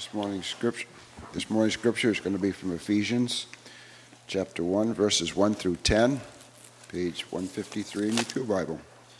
This morning's scripture is going to be from Ephesians chapter 1, verses 1 through 10, page 153 in your Pew Bible.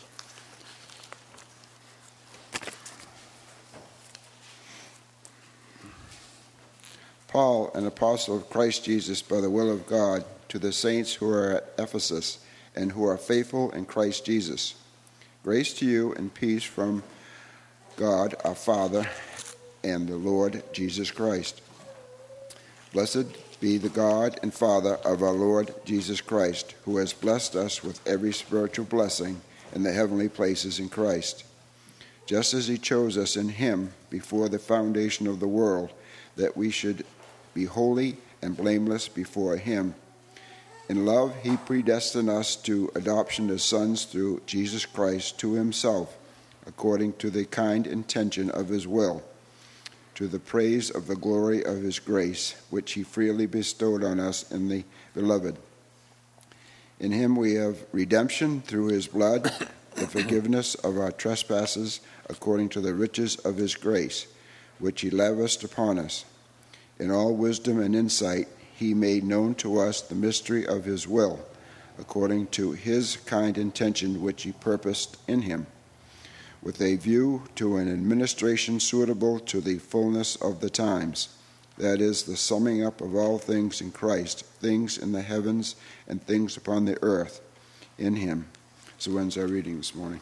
Paul, an apostle of Christ Jesus by the will of God, to the saints who are at Ephesus and who are faithful in Christ Jesus. Grace to you and peace from God our Father and the Lord Jesus Christ. Blessed be the God and Father of our Lord Jesus Christ, who has blessed us with every spiritual blessing in the heavenly places in Christ, just as he chose us in him before the foundation of the world, that we should be holy and blameless before him. In love, he predestined us to adoption as sons through Jesus Christ to himself, according to the kind intention of his will, to the praise of the glory of his grace, which he freely bestowed on us in the Beloved. In him we have redemption through his blood, the forgiveness of our trespasses, according to the riches of his grace, which he lavished upon us. In all wisdom and insight, he made known to us the mystery of his will, according to his kind intention which he purposed in him, with a view to an administration suitable to the fullness of the times, that is, the summing up of all things in Christ, things in the heavens and things upon the earth, in him. So ends our reading this morning.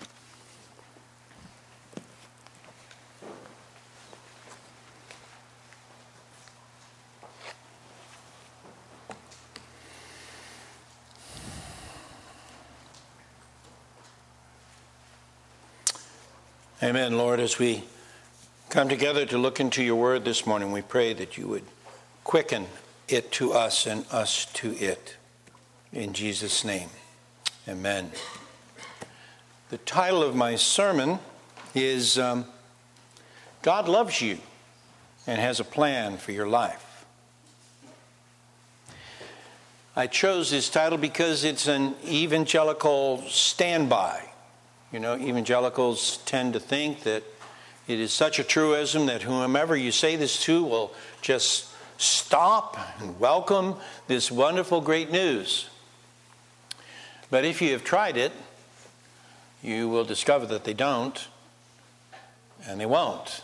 Amen, Lord. As we come together to look into your word this morning, we pray that you would quicken it to us and us to it. In Jesus' name, amen. The title of my sermon is God Loves You and Has a Plan for Your Life. I chose this title because it's an evangelical standby. You know, evangelicals tend to think that it is such a truism that whomever you say this to will just stop and welcome this wonderful, great news. But if you have tried it, you will discover that they don't, and they won't.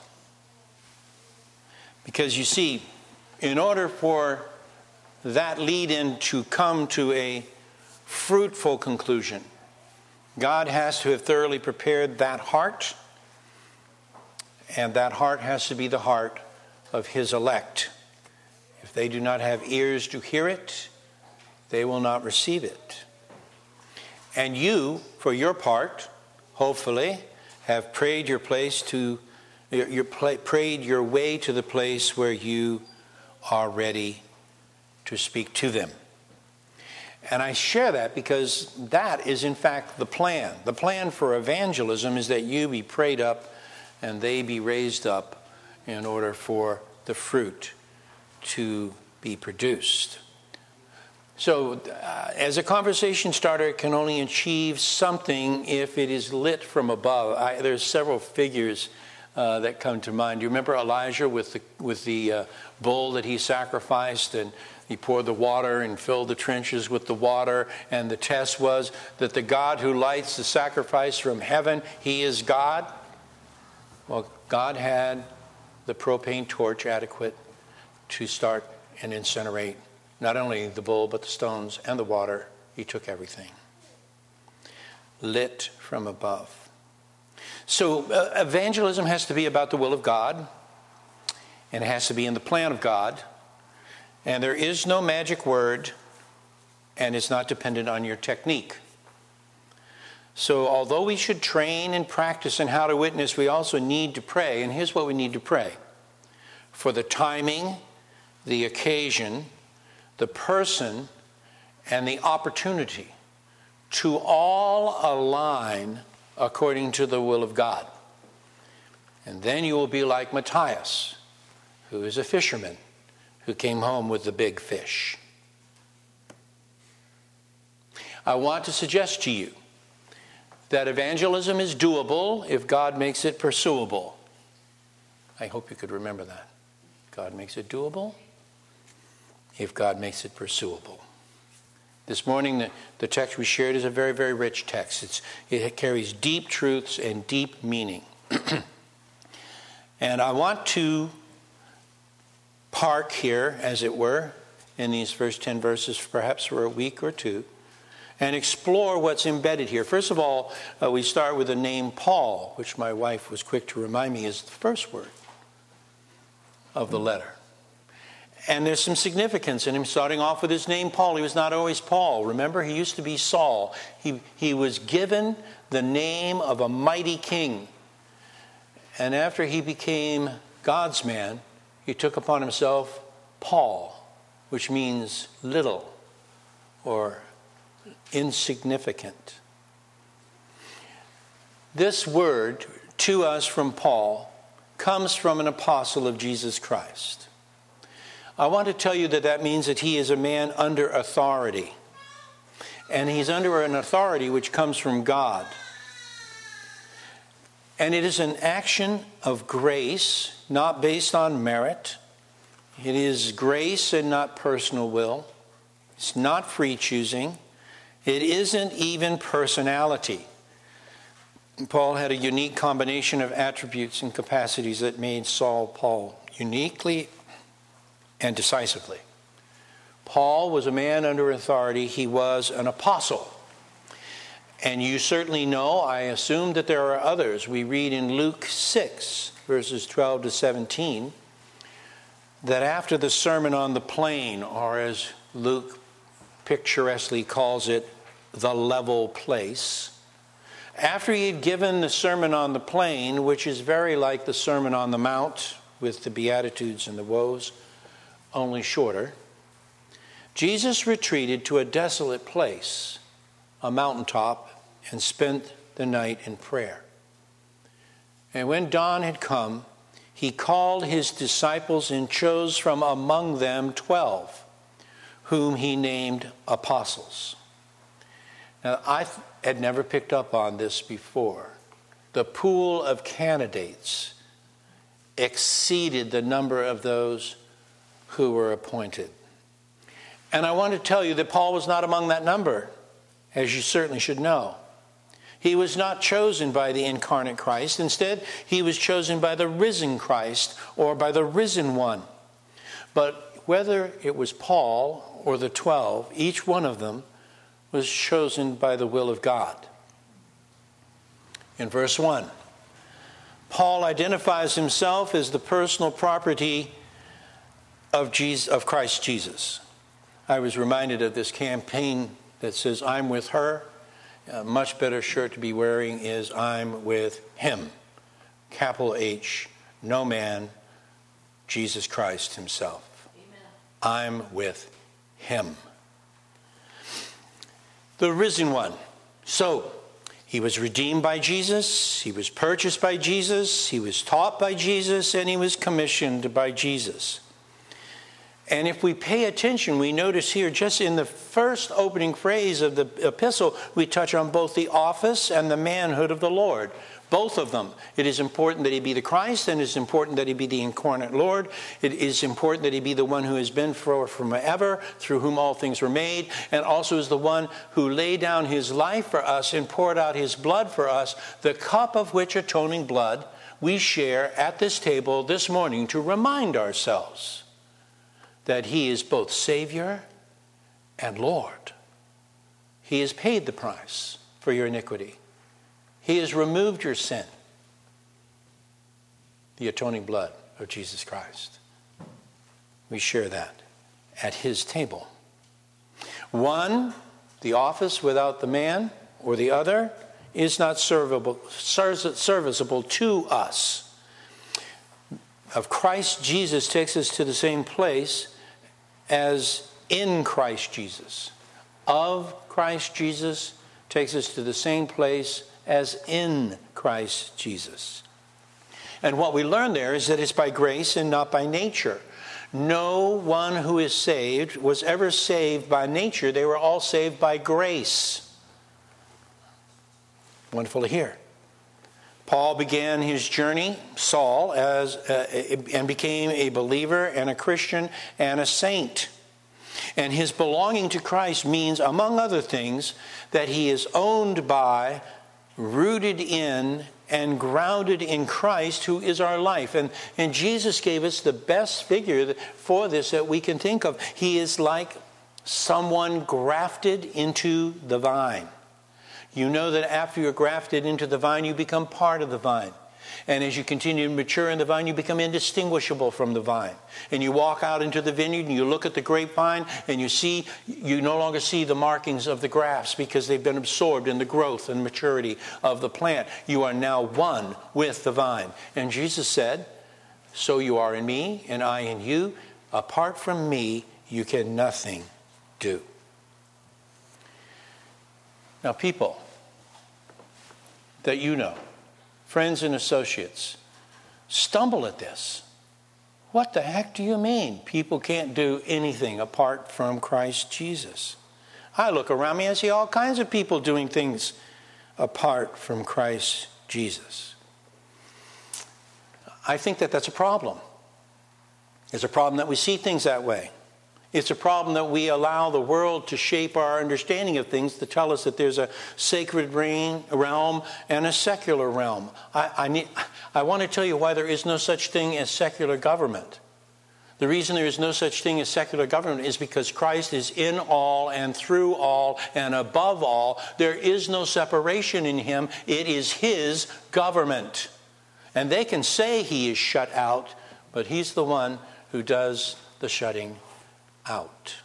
Because you see, in order for that lead-in to come to a fruitful conclusion, God has to have thoroughly prepared that heart, and that heart has to be the heart of his elect. If they do not have ears to hear it, they will not receive it. And you, for your part, hopefully, have prayed your way to the place where you are ready to speak to them. And I share that because that is, in fact, the plan. The plan for evangelism is that you be prayed up and they be raised up in order for the fruit to be produced. So, as a conversation starter, it can only achieve something if it is lit from above. There's several figures that come to mind. Do you remember Elijah with the bull that he sacrificed, and he poured the water and filled the trenches with the water, and the test was that the God who lights the sacrifice from heaven, he is God? Well, God had the propane torch adequate to start and incinerate not only the bull, but the stones and the water. He took everything. Lit from above. So evangelism has to be about the will of God, and it has to be in the plan of God. And there is no magic word, and it's not dependent on your technique. So although we should train and practice in how to witness, we also need to pray. And here's what we need to pray: for the timing, the occasion, the person, and the opportunity to all align according to the will of God. And then you will be like Matthias, who is a fisherman, who came home with the big fish. I want to suggest to you that evangelism is doable if God makes it pursuable. I hope you could remember that. God makes it doable, if God makes it pursuable. This morning, the text we shared is a very, very rich text. It carries deep truths and deep meaning. And I want to park here, as it were, in these first 10 verses, perhaps for a week or two, and explore what's embedded here. First of all, we start with the name Paul, which my wife was quick to remind me is the first word of the letter. And there's some significance in him starting off with his name Paul. He was not always Paul. Remember, he used to be Saul. He was given the name of a mighty king. And after he became God's man, he took upon himself Paul, which means little or insignificant. This word to us from Paul comes from an apostle of Jesus Christ. I want to tell you that means that he is a man under authority. And he's under an authority which comes from God. And it is an action of grace, not based on merit. It is grace and not personal will. It's not free choosing. It isn't even personality. Paul had a unique combination of attributes and capacities that made Saul Paul uniquely and decisively. Paul was a man under authority. He was an apostle. And you certainly know, I assume, that there are others. We read in Luke 6, verses 12 to 17, that after the Sermon on the Plain, or as Luke picturesquely calls it, the level place, after he had given the Sermon on the Plain, which is very like the Sermon on the Mount with the Beatitudes and the woes, only shorter, Jesus retreated to a desolate place, a mountaintop, and spent the night in prayer. And when dawn had come, he called his disciples and chose from among them 12, whom he named apostles. Now, I had never picked up on this before. The pool of candidates exceeded the number of those who were appointed. And I want to tell you that Paul was not among that number, as you certainly should know. He was not chosen by the incarnate Christ. Instead, he was chosen by the risen Christ, or by the risen one. But whether it was Paul or the 12, each one of them was chosen by the will of God. In verse 1, Paul identifies himself as the personal property of Christ Jesus. I was reminded of this campaign that says, I'm with her. A much better shirt to be wearing is I'm with him. Capital H, no man, Jesus Christ himself. Amen. I'm with him. The risen one. So, he was redeemed by Jesus, he was purchased by Jesus, he was taught by Jesus, and he was commissioned by Jesus. And if we pay attention, we notice here, just in the first opening phrase of the epistle, we touch on both the office and the manhood of the Lord. Both of them. It is important that he be the Christ, and it is important that he be the incarnate Lord. It is important that he be the one who has been from ever, through whom all things were made, and also is the one who laid down his life for us and poured out his blood for us, the cup of which atoning blood we share at this table this morning to remind ourselves that he is both Savior and Lord. He has paid the price for your iniquity. He has removed your sin. The atoning blood of Jesus Christ. We share that at his table. One, the office without the man, or the other, is not serviceable to us. Of Christ Jesus takes us to the same place as in Christ Jesus. Of Christ Jesus takes us to the same place as in Christ Jesus. And what we learn there is that it's by grace and not by nature. No one who is saved was ever saved by nature. They were all saved by grace. Wonderful to hear. Paul began his journey, Saul, and became a believer and a Christian and a saint. And his belonging to Christ means, among other things, that he is owned by, rooted in, and grounded in Christ, who is our life. And Jesus gave us the best figure for this that we can think of. He is like someone grafted into the vine. You know that after you're grafted into the vine, you become part of the vine. And as you continue to mature in the vine, you become indistinguishable from the vine. And you walk out into the vineyard and you look at the grapevine and you no longer see the markings of the grafts because they've been absorbed in the growth and maturity of the plant. You are now one with the vine. And Jesus said, so you are in me and I in you. Apart from me, you can nothing do. Now, people that you know, friends and associates, stumble at this. What the heck do you mean people can't do anything apart from Christ Jesus? I look around me and see all kinds of people doing things apart from Christ Jesus. I think that that's a problem. It's a problem that we see things that way. It's a problem that we allow the world to shape our understanding of things, to tell us that there's a sacred realm and a secular realm. I want to tell you why there is no such thing as secular government. The reason there is no such thing as secular government is because Christ is in all and through all and above all. There is no separation in him. It is his government. And they can say he is shut out, but he's the one who does the shutting out.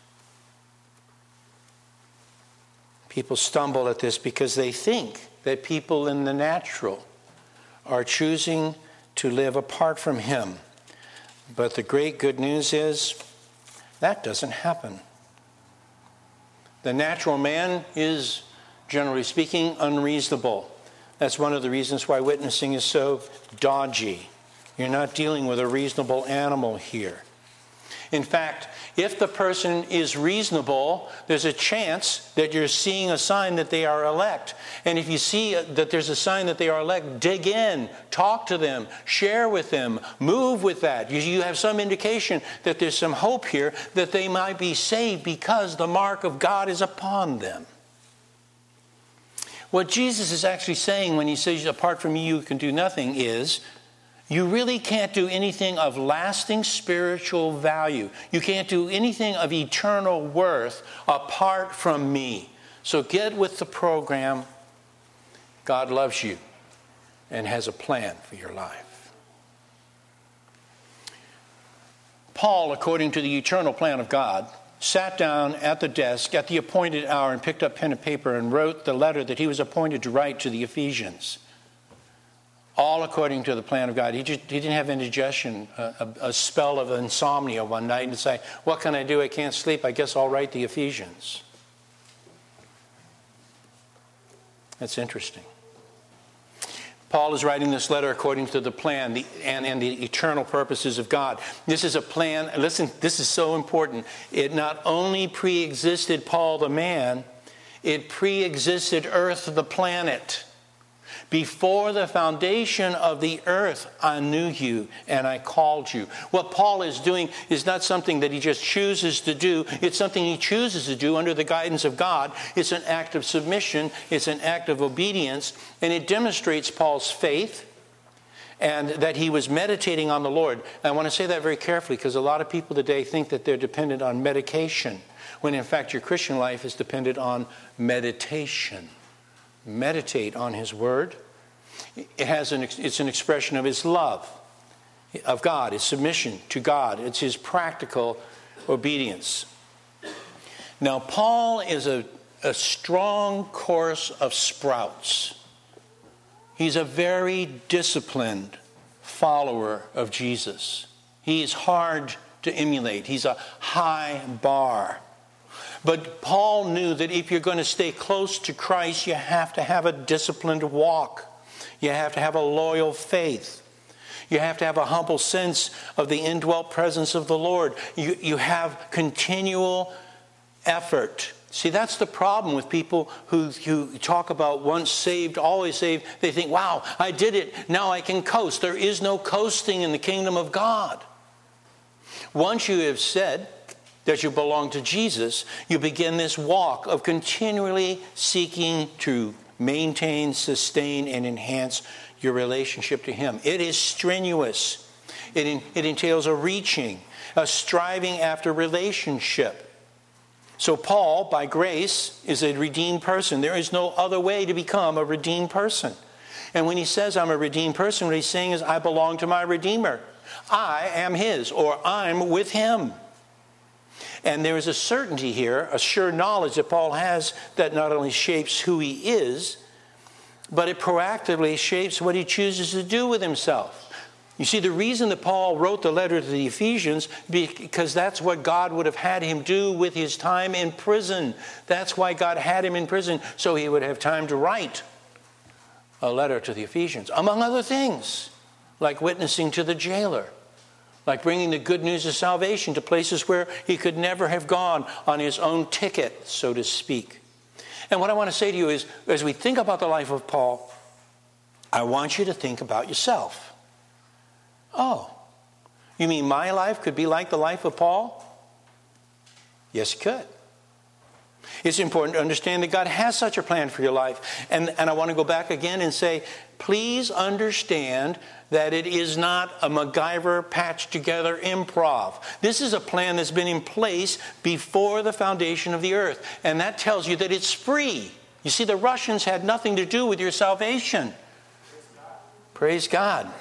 People stumble at this because they think that people in the natural are choosing to live apart from him. But the great good news is that doesn't happen. The natural man is, generally speaking, unreasonable. That's one of the reasons why witnessing is so dodgy. You're not dealing with a reasonable animal here. In fact, if the person is reasonable, there's a chance that you're seeing a sign that they are elect. And if you see that there's a sign that they are elect, dig in, talk to them, share with them, move with that. You have some indication that there's some hope here that they might be saved because the mark of God is upon them. What Jesus is actually saying when he says, apart from me you can do nothing, is you really can't do anything of lasting spiritual value. You can't do anything of eternal worth apart from me. So get with the program. God loves you and has a plan for your life. Paul, according to the eternal plan of God, sat down at the desk at the appointed hour and picked up pen and paper and wrote the letter that he was appointed to write to the Ephesians. All according to the plan of God. He didn't have indigestion, a spell of insomnia one night and say, what can I do? I can't sleep. I guess I'll write the Ephesians. That's interesting. Paul is writing this letter according to the plan and the eternal purposes of God. This is a plan. Listen, this is so important. It not only pre-existed Paul the man, it pre-existed Earth the planet. Before the foundation of the earth, I knew you and I called you. What Paul is doing is not something that he just chooses to do. It's something he chooses to do under the guidance of God. It's an act of submission. It's an act of obedience. And it demonstrates Paul's faith and that he was meditating on the Lord. I want to say that very carefully because a lot of people today think that they're dependent on medication, when in fact your Christian life is dependent on meditation. Meditate on his word. It's an expression of his love of God, his submission to God. It's his practical obedience. Now, Paul is a strong course of sprouts. He's a very disciplined follower of Jesus. He is hard to emulate. He's a high bar. But Paul knew that if you're going to stay close to Christ, you have to have a disciplined walk. You have to have a loyal faith. You have to have a humble sense of the indwelt presence of the Lord. You have continual effort See, that's the problem with people who talk about once saved, always saved. They think, wow, I did it. Now I can coast. There is no coasting in the kingdom of God. Once you have said that you belong to Jesus, you begin this walk of continually seeking to maintain, sustain, and enhance your relationship to Him. It is strenuous. It entails a reaching, a striving after relationship. So Paul, by grace, is a redeemed person. There is no other way to become a redeemed person. And when he says I'm a redeemed person, what he's saying is I belong to my Redeemer. I am His, or I'm with Him. And there is a certainty here, a sure knowledge that Paul has that not only shapes who he is, but it proactively shapes what he chooses to do with himself. You see, the reason that Paul wrote the letter to the Ephesians, because that's what God would have had him do with his time in prison. That's why God had him in prison, so he would have time to write a letter to the Ephesians, among other things, like witnessing to the jailer, like bringing the good news of salvation to places where he could never have gone on his own ticket, so to speak. And what I want to say to you is, as we think about the life of Paul, I want you to think about yourself. Oh, you mean my life could be like the life of Paul? Yes, it could. It's important to understand that God has such a plan for your life. And I want to go back again and say, please understand that it is not a MacGyver patched together improv. This is a plan that's been in place before the foundation of the earth. And that tells you that it's free. You see, the Russians had nothing to do with your salvation. Praise God.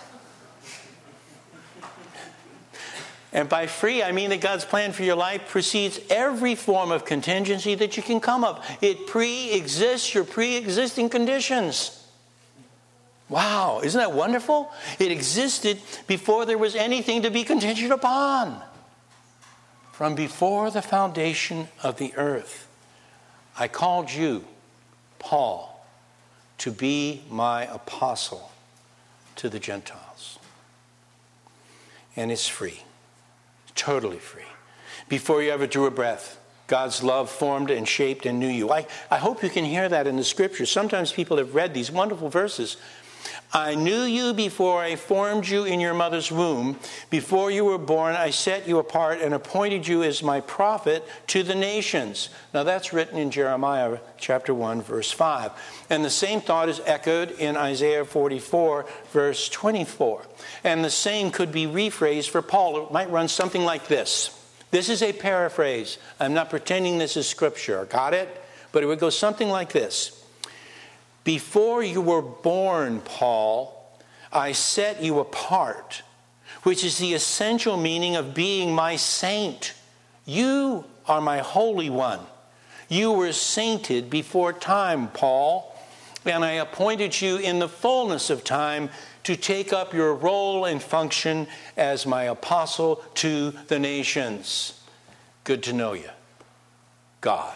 And by free, I mean that God's plan for your life precedes every form of contingency that you can come up. It pre-exists your pre-existing conditions. Wow, isn't that wonderful? It existed before there was anything to be contingent upon. From before the foundation of the earth, I called you, Paul, to be my apostle to the Gentiles. And it's free. Totally free. Before you ever drew a breath, God's love formed and shaped and knew you. I hope you can hear that in the Scriptures. Sometimes people have read these wonderful verses. I knew you before I formed you in your mother's womb. Before you were born, I set you apart and appointed you as my prophet to the nations. Now that's written in Jeremiah chapter 1, verse 5. And the same thought is echoed in Isaiah 44, verse 24. And the same could be rephrased for Paul. It might run something like this. This is a paraphrase. I'm not pretending this is scripture. Got it? But it would go something like this. Before you were born, Paul, I set you apart, which is the essential meaning of being my saint. You are my Holy One. You were sainted before time, Paul, and I appointed you in the fullness of time to take up your role and function as my apostle to the nations. Good to know you, God.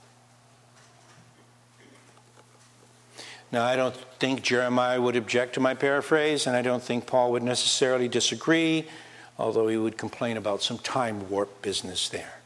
Now, I don't think Jeremiah would object to my paraphrase, and I don't think Paul would necessarily disagree, although he would complain about some time warp business there.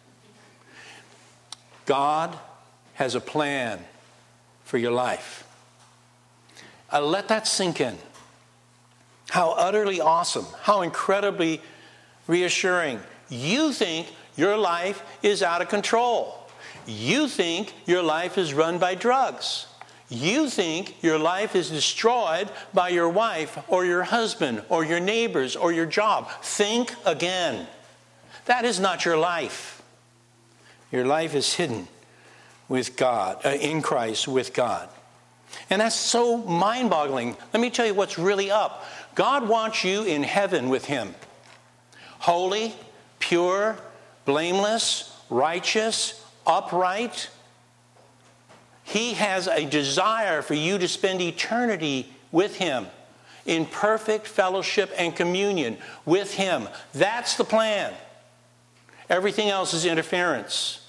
God has a plan for your life. Let that sink in. How utterly awesome, how incredibly reassuring. You think your life is out of control. You think your life is run by drugs. You think your life is destroyed by your wife or your husband or your neighbors or your job. Think again. That is not your life. Your life is hidden with God, in Christ with God. And that's so mind-boggling. Let me tell you what's really up. God wants you in heaven with Him. Holy, pure, blameless, righteous, upright. He has a desire for you to spend eternity with Him in perfect fellowship and communion with Him. That's the plan. Everything else is interference.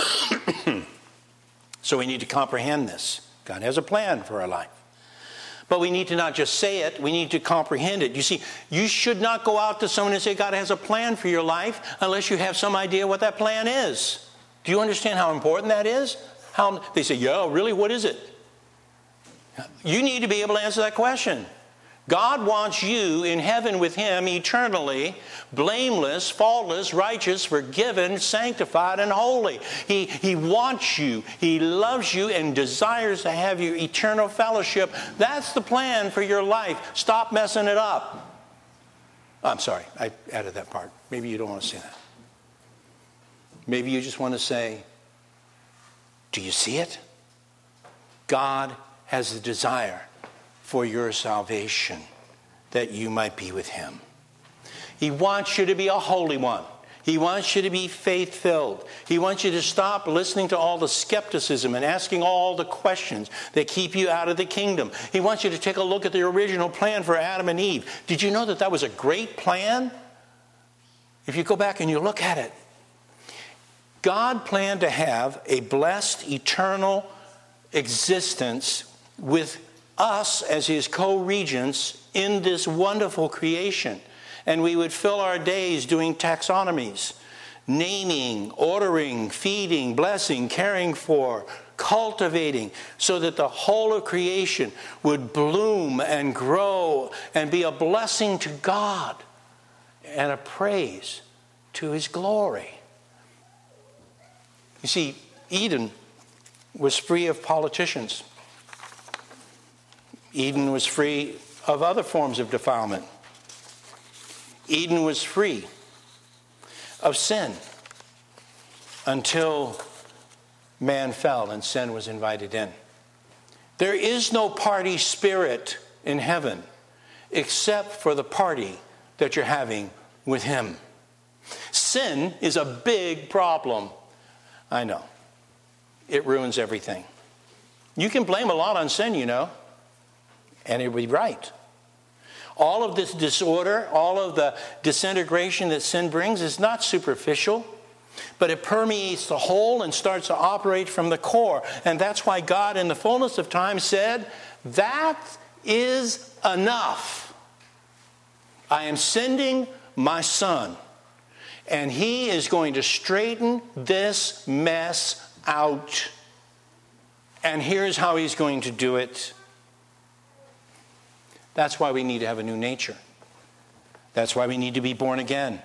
So we need to comprehend this. God has a plan for our life. But we need to not just say it, we need to comprehend it. You see, you should not go out to someone and say, God has a plan for your life, unless you have some idea what that plan is. Do you understand how important that is? They say, yeah, really, what is it? You need to be able to answer that question. God wants you in heaven with Him eternally, blameless, faultless, righteous, forgiven, sanctified, and holy. He wants you. He loves you and desires to have you eternal fellowship. That's the plan for your life. Stop messing it up. I'm sorry, I added that part. Maybe you don't want to say that. Maybe you just want to say, do you see it? God has a desire for your salvation, that you might be with Him. He wants you to be a holy one. He wants you to be faith-filled. He wants you to stop listening to all the skepticism and asking all the questions that keep you out of the kingdom. He wants you to take a look at the original plan for Adam and Eve. Did you know that that was a great plan? If you go back and you look at it, God planned to have a blessed, eternal existence with us as His co-regents in this wonderful creation. And we would fill our days doing taxonomies, naming, ordering, feeding, blessing, caring for, cultivating, so that the whole of creation would bloom and grow and be a blessing to God and a praise to His glory. You see, Eden was free of politicians. Eden was free of other forms of defilement. Eden was free of sin until man fell and sin was invited in. There is no party spirit in heaven except for the party that you're having with Him. Sin is a big problem. I know. It ruins everything. You can blame a lot on sin, you know. And it would be right. All of this disorder, all of the disintegration that sin brings is not superficial, but it permeates the whole and starts to operate from the core. And that's why God, in the fullness of time, said, that is enough. I am sending my Son, and He is going to straighten this mess out. And here's how He's going to do it. That's why we need to have a new nature. That's why we need to be born again.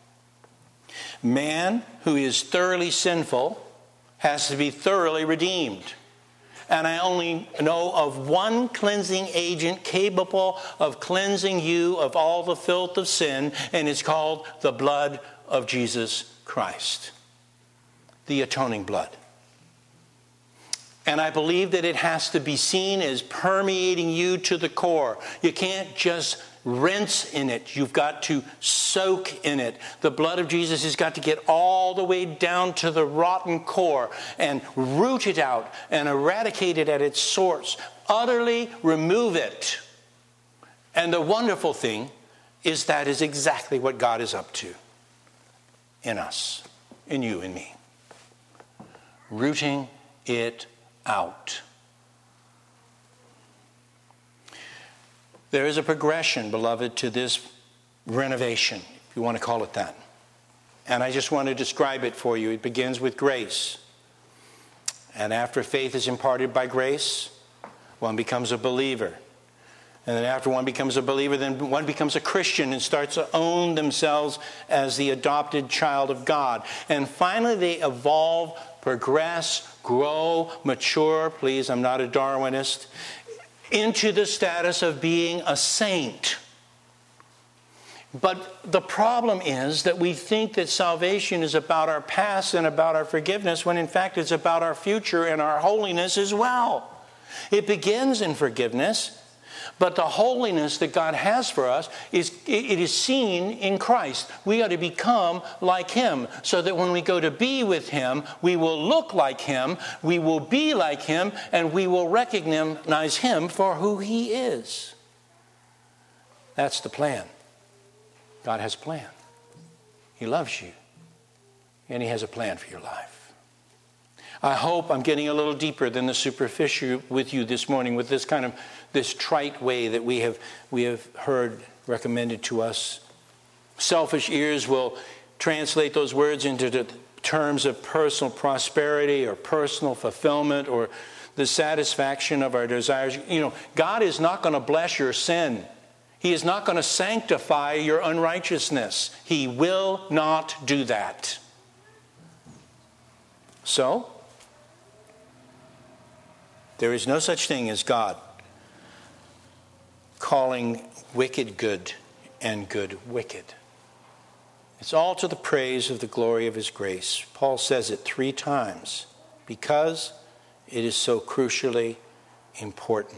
Man who is thoroughly sinful has to be thoroughly redeemed. And I only know of one cleansing agent capable of cleansing you of all the filth of sin, and it's called the blood of Jesus Christ. The atoning blood. And I believe that it has to be seen as permeating you to the core. You can't just rinse in it. You've got to soak in it. The blood of Jesus has got to get all the way down to the rotten core and root it out and eradicate it at its source. Utterly remove it. And the wonderful thing is that is exactly what God is up to in us, in you and me. Rooting it out. There is a progression, beloved, to this renovation, if you want to call it that. And I just want to describe it for you. It begins with grace. And after faith is imparted by grace, one becomes a believer. And then after one becomes a believer, then one becomes a Christian and starts to own themselves as the adopted child of God. And finally they evolve, progress, grow, mature, please, I'm not a Darwinist, into the status of being a saint. But the problem is that we think that salvation is about our past and about our forgiveness, when in fact it's about our future and our holiness as well. It begins in forgiveness, but the holiness that God has for us is seen in Christ. We are to become like Him, so that when we go to be with Him, we will look like Him, we will be like Him, and we will recognize Him for who He is. That's the plan. God has a plan. He loves you, and He has a plan for your life. I hope I'm getting a little deeper than the superficial with you this morning with this trite way that we have heard recommended to us. Selfish ears will translate those words into the terms of personal prosperity or personal fulfillment or the satisfaction of our desires. God is not going to bless your sin. He is not going to sanctify your unrighteousness. He will not do that. So, there is no such thing as God calling wicked good and good wicked. It's all to the praise of the glory of his grace. Paul says it 3 times because it is so crucially important.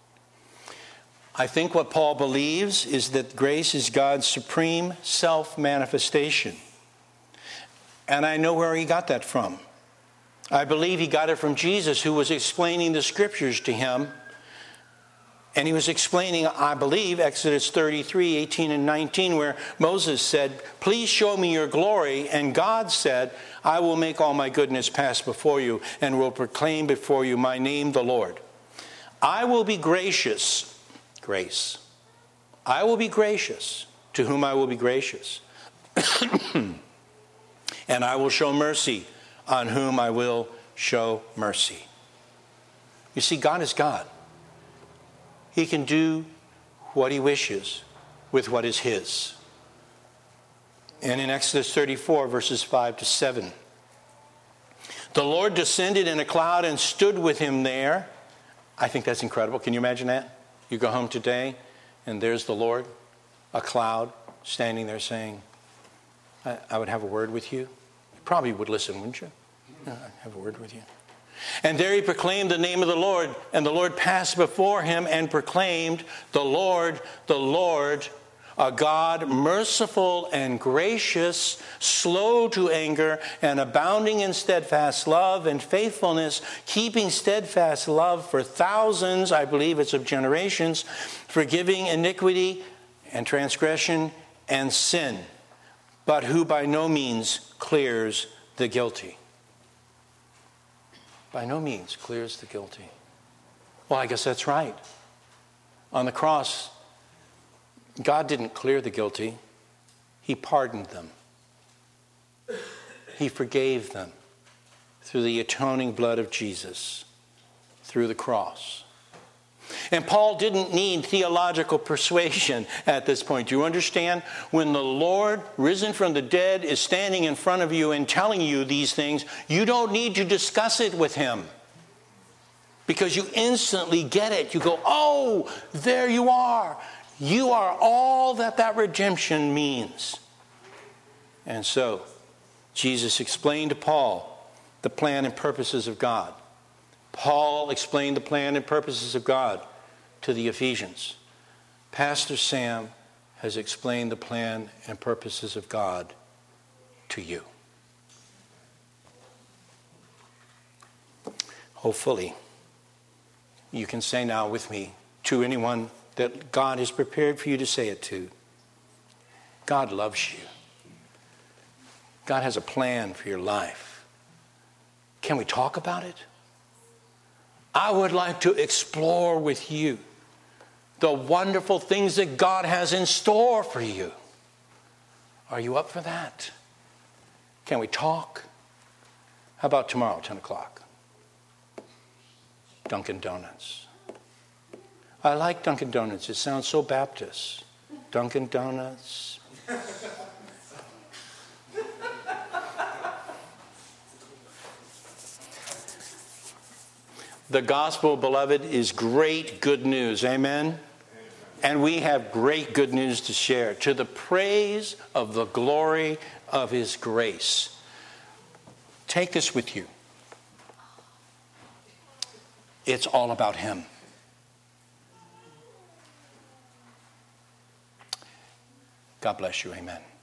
I think what Paul believes is that grace is God's supreme self-manifestation. And I know where he got that from. I believe he got it from Jesus, who was explaining the scriptures to him. And he was explaining, I believe, Exodus 33, 18 and 19, where Moses said, "Please show me your glory." And God said, "I will make all my goodness pass before you and will proclaim before you my name, the Lord. I will be gracious." Grace. "I will be gracious to whom I will be gracious. And I will show mercy on whom I will show mercy." You see, God is God. He can do what he wishes with what is his. And in Exodus 34, verses 5 to 7, "The Lord descended in a cloud and stood with him there." I think that's incredible. Can you imagine that? You go home today and there's the Lord, a cloud, standing there saying, I would have a word with you. You probably would listen, wouldn't you? I'd have a word with you. "And there he proclaimed the name of the Lord, and the Lord passed before him and proclaimed, the Lord, a God merciful and gracious, slow to anger, and abounding in steadfast love and faithfulness, keeping steadfast love for thousands," I believe it's of generations, "forgiving iniquity and transgression and sin, but who by no means clears the guilty." By no means clears the guilty. Well, I guess that's right. On the cross, God didn't clear the guilty. He pardoned them. He forgave them through the atoning blood of Jesus, through the cross. And Paul didn't need theological persuasion at this point. Do you understand? When the Lord, risen from the dead, is standing in front of you and telling you these things, you don't need to discuss it with him. Because you instantly get it. You go, "Oh, there you are. You are all that redemption means." And so, Jesus explained to Paul the plan and purposes of God. Paul explained the plan and purposes of God to the Ephesians. Pastor Sam has explained the plan and purposes of God to you. Hopefully, you can say now with me to anyone that God has prepared for you to say it to, God loves you. God has a plan for your life. Can we talk about it? I would like to explore with you the wonderful things that God has in store for you. Are you up for that? Can we talk? How about tomorrow, 10 o'clock? Dunkin' Donuts. I like Dunkin' Donuts. It sounds so Baptist. Dunkin' Donuts. The gospel, beloved, is great good news. Amen? And we have great good news to share to the praise of the glory of his grace. Take this with you. It's all about him. God bless you. Amen.